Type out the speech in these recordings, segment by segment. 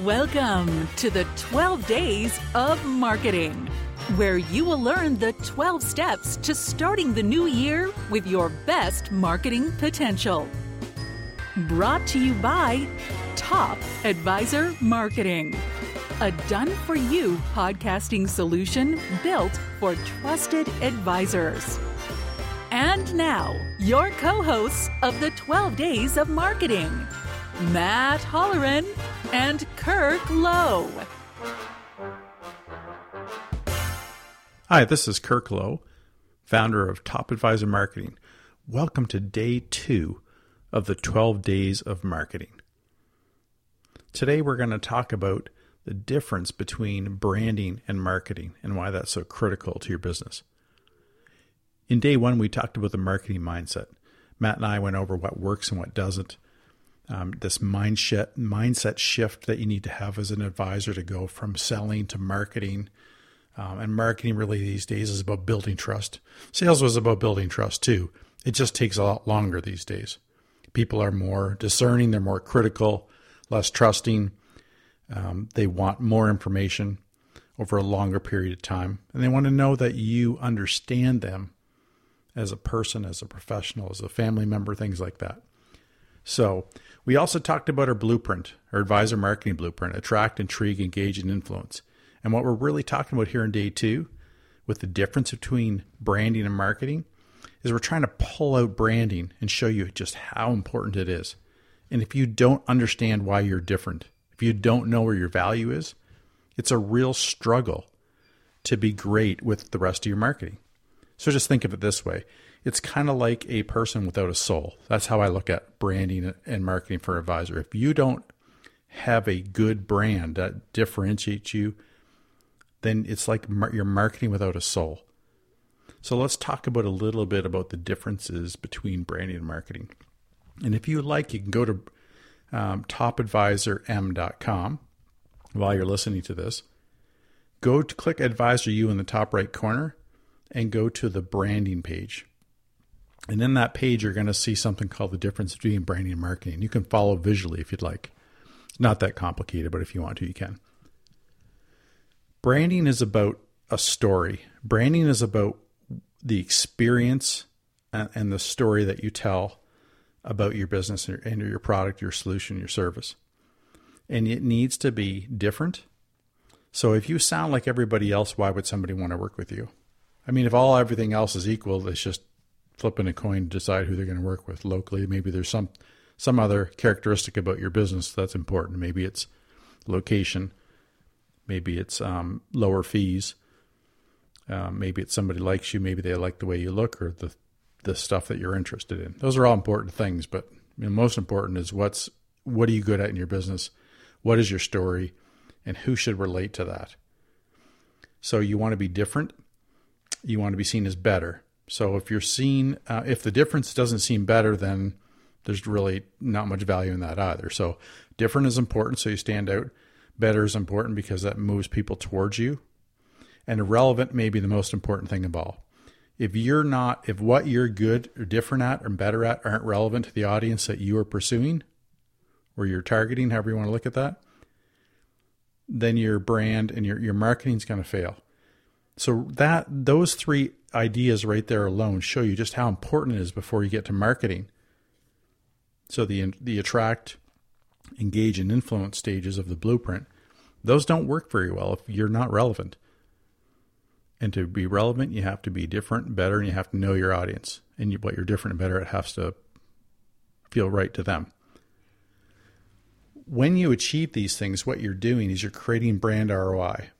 Welcome to the 12 Days of Marketing, where you will learn the 12 steps to starting the new year with your best marketing potential. Brought to you by Top Advisor Marketing, a done-for-you podcasting solution built for trusted advisors. And now, your co-hosts of the 12 Days of Marketing, Matt Holleran and Kirk Lowe. Hi, this is Kirk Lowe, founder of Top Advisor Marketing. Welcome to day 2 of the 12 Days of Marketing. Today we're going to talk about the difference between branding and marketing and why that's so critical to your business. In day 1, we talked about the marketing mindset. Matt and I went over what works and what doesn't. This mindset shift that you need to have as an advisor to go from selling to marketing. And marketing really these days is about building trust. Sales was about building trust too. It just takes a lot longer these days. People are more discerning, they're more critical, less trusting. They want more information over a longer period of time. And they want to know that you understand them as a person, as a professional, as a family member, things like that. So we also talked about our blueprint, our advisor marketing blueprint, attract, intrigue, engage, and influence. And what we're really talking about here in day 2 with the difference between branding and marketing is we're trying to pull out branding and show you just how important it is. And if you don't understand why you're different, if you don't know where your value is, it's a real struggle to be great with the rest of your marketing. So just think of it this way. It's kind of like a person without a soul. That's how I look at branding and marketing for an advisor. If you don't have a good brand that differentiates you, then it's like you're marketing without a soul. So let's talk about a little bit about the differences between branding and marketing. And if you like, you can go to topadvisorm.com while you're listening to this. Go to click Advisor You in the top right corner and go to the branding page. And in that page, you're going to see something called the difference between branding and marketing. You can follow visually if you'd like. It's not that complicated, but if you want to, you can. Branding is about a story. Branding is about the experience and the story that you tell about your business and your product, your solution, your service. And it needs to be different. So if you sound like everybody else, why would somebody want to work with you? I mean, if everything else is equal, it's just flipping a coin to decide who they're going to work with locally. Maybe there's some other characteristic about your business that's important. Maybe it's location. Maybe it's lower fees. Maybe it's somebody likes you. Maybe they like the way you look or the stuff that you're interested in. Those are all important things, but most important is what are you good at in your business? What is your story? And who should relate to that? So you want to be different. You want to be seen as better. So if you're seen, if the difference doesn't seem better, then there's really not much value in that either. So different is important, so you stand out. Better is important because that moves people towards you. And irrelevant may be the most important thing of all. If what you're good or different at or better at aren't relevant to the audience that you are pursuing or you're targeting, however you want to look at that, then your brand and your marketing is going to fail. So those 3 ideas right there alone show you just how important it is before you get to marketing. So the attract, engage, and influence stages of the blueprint, those don't work very well if you're not relevant. And to be relevant, you have to be different, better, and you have to know your audience. And what you're different and better at has to feel right to them. When you achieve these things, what you're doing is you're creating brand ROI.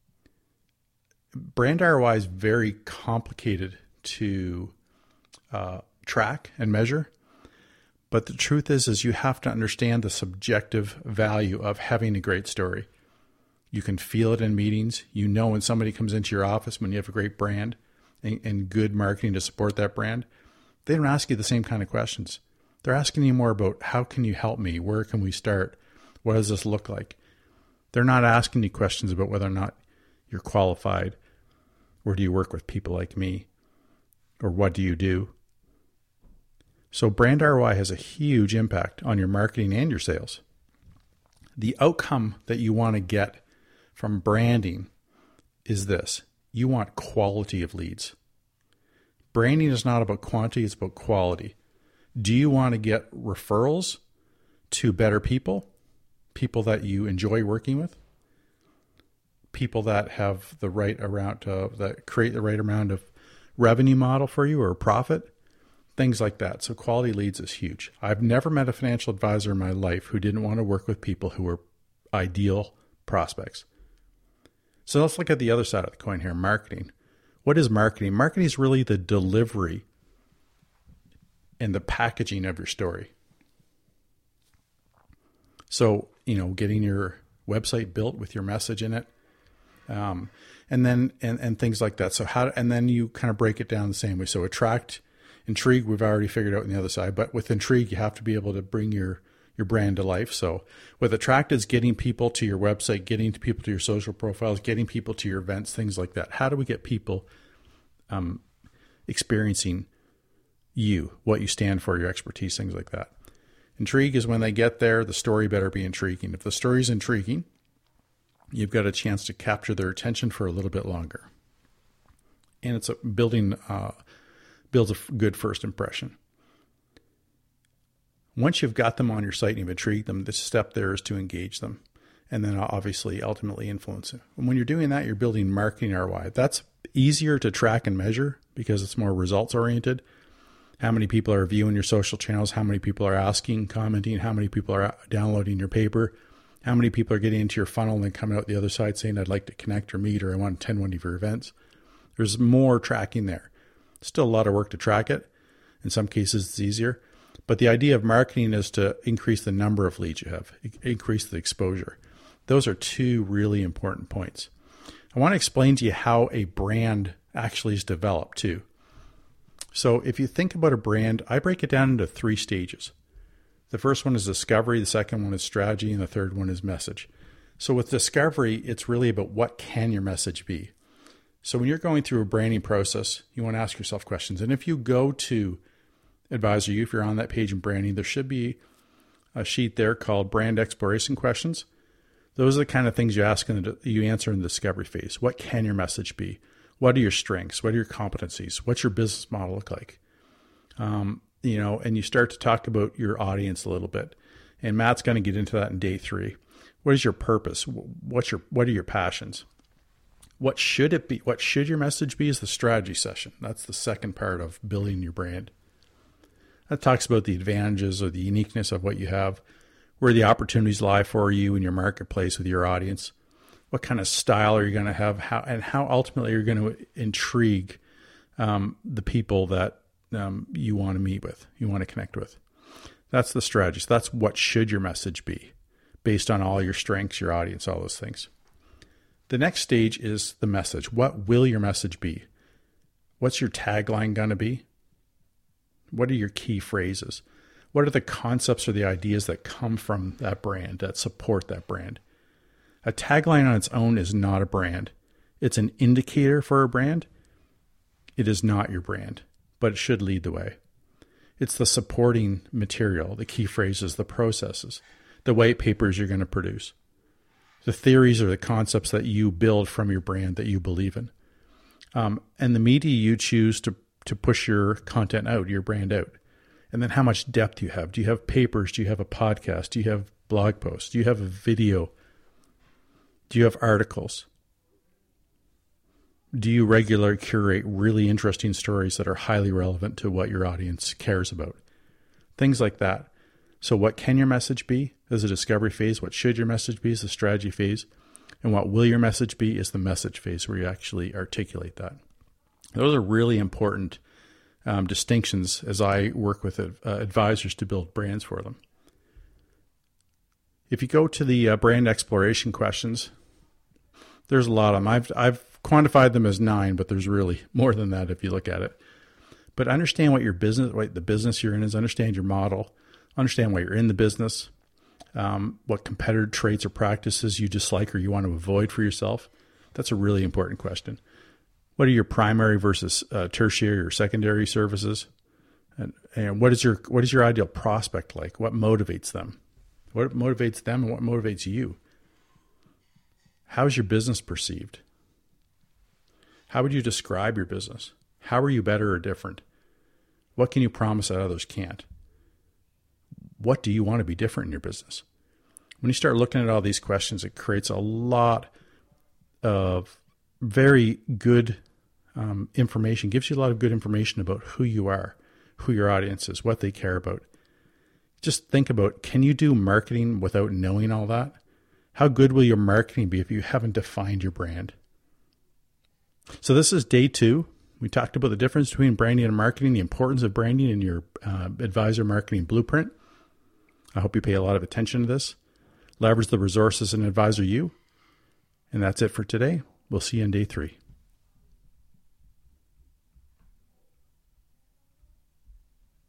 Brand ROI is very complicated to track and measure. But the truth is you have to understand the subjective value of having a great story. You can feel it in meetings. You know when somebody comes into your office, when you have a great brand and good marketing to support that brand, they don't ask you the same kind of questions. They're asking you more about how can you help me? Where can we start? What does this look like? They're not asking you questions about whether or not you're qualified, or do you work with people like me, or what do you do? So brand ROI has a huge impact on your marketing and your sales. The outcome that you want to get from branding is this. You want quality of leads. Branding is not about quantity, it's about quality. Do you want to get referrals to better people that you enjoy working with, people that have the right amount that create the right amount of revenue model for you or profit, things like that. So quality leads is huge. I've never met a financial advisor in my life who didn't want to work with people who were ideal prospects. So let's look at the other side of the coin here, marketing. What is marketing? Marketing is really the delivery and the packaging of your story. So, getting your website built with your message in it, and things like that. So and then you kind of break it down the same way. So attract, intrigue, we've already figured out on the other side, but with intrigue, you have to be able to bring your brand to life. So with attract, it's getting people to your website, getting people to your social profiles, getting people to your events, things like that. How do we get people experiencing you, what you stand for, your expertise, things like that? Intrigue is when they get there, the story better be intriguing. If the story's intriguing, you've got a chance to capture their attention for a little bit longer. And it's builds a good first impression. Once you've got them on your site and you've intrigued them, the step there is to engage them and then obviously ultimately influence it. And when you're doing that, you're building marketing ROI. That's easier to track and measure because it's more results oriented. How many people are viewing your social channels? How many people are asking, commenting? How many people are downloading your paper? How many people are getting into your funnel and then coming out the other side saying, I'd like to connect or meet, or I want to attend one of your events? There's more tracking there. Still a lot of work to track it. In some cases, it's easier. But the idea of marketing is to increase the number of leads you have, increase the exposure. Those are two really important points. I want to explain to you how a brand actually is developed too. So if you think about a brand, I break it down into 3 stages. The first one is discovery, the second one is strategy, and the third one is message. So with discovery, it's really about what can your message be. So when you're going through a branding process, you want to ask yourself questions. And if you go to Advisor U, if you're on that page in branding, there should be a sheet there called brand exploration questions. Those are the kind of things you answer in the discovery phase. What can your message be? What are your strengths? What are your competencies? What's your business model look like? And you start to talk about your audience a little bit. And Matt's going to get into that in day 3. What is your purpose? What are your passions? What should it be? What should your message be is the strategy session. That's the second part of building your brand. That talks about the advantages or the uniqueness of what you have, where the opportunities lie for you in your marketplace with your audience. What kind of style are you going to have? How ultimately you're going to intrigue the people that you want to meet with, you want to connect with. That's the strategy. So that's what should your message be based on all your strengths, your audience, all those things. The next stage is the message. What will your message be? What's your tagline going to be? What are your key phrases? What are the concepts or the ideas that come from that brand, that support that brand? A tagline on its own is not a brand. It's an indicator for a brand. It is not your brand, but it should lead the way. It's the supporting material, the key phrases, the processes, the white papers you're going to produce, the theories or the concepts that you build from your brand that you believe in, and the media you choose to push your content out, your brand out. And then how much depth you have. Do you have papers? Do you have a podcast? Do you have blog posts? Do you have a video? Do you have articles? Do you regularly curate really interesting stories that are highly relevant to what your audience cares about? Things like that. So what can your message be is the discovery phase. What should your message be is the strategy phase. And what will your message be is the message phase, where you actually articulate that. Those are really important distinctions as I work with advisors to build brands for them. If you go to the brand exploration questions, there's a lot of them. I've quantified them as 9, but there's really more than that if you look at it. But understand what the business you're in is. Understand your model. Understand why you're in the business. What competitor traits or practices you dislike or you want to avoid for yourself. That's a really important question. What are your primary versus tertiary or secondary services? And what is your ideal prospect like? What motivates them? What motivates them and what motivates you? How is your business perceived? How would you describe your business? How are you better or different? What can you promise that others can't? What do you want to be different in your business? When you start looking at all these questions, it creates a lot of very good information, gives you a lot of good information about who you are, who your audience is, what they care about. Just think about, can you do marketing without knowing all that? How good will your marketing be if you haven't defined your brand? So this is day 2. We talked about the difference between branding and marketing, the importance of branding in your advisor marketing blueprint. I hope you pay a lot of attention to this. Leverage the resources and advisor you. And that's it for today. We'll see you in day 3.